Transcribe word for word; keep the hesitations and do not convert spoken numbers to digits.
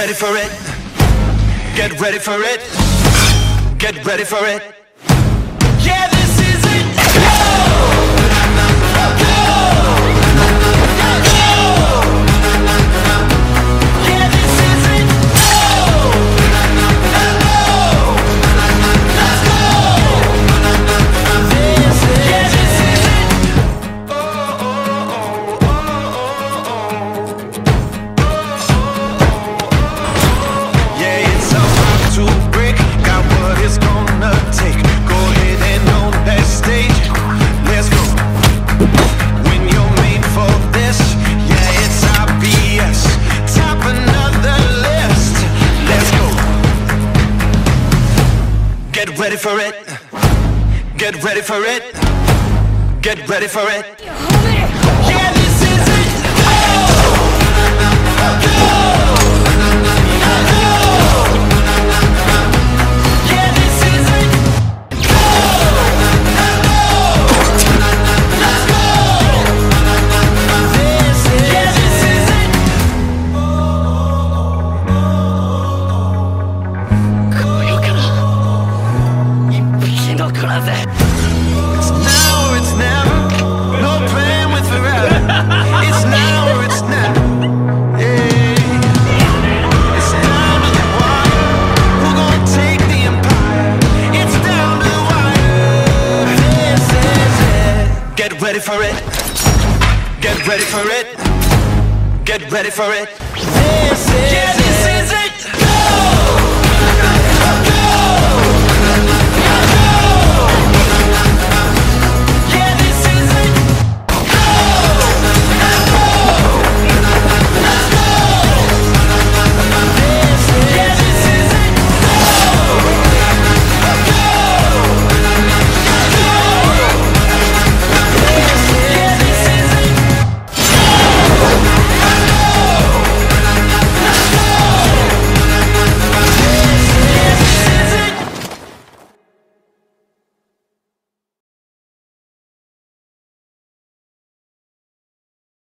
ready for it. Get ready for it. Get ready for it. Yeah, this is it. Go! Get ready for it. Get ready for it. Get ready for it. Yeah, this is it. Yeah, this is it. Let's go. This is yeah, this is it. It's now or it's never. No plan with forever. It's now or it's never. Yeah. It's down to the wire. Who gon' take the empire? It's down to the wire. This is it. Get ready for it. Get ready for it. Get ready for it. This is it.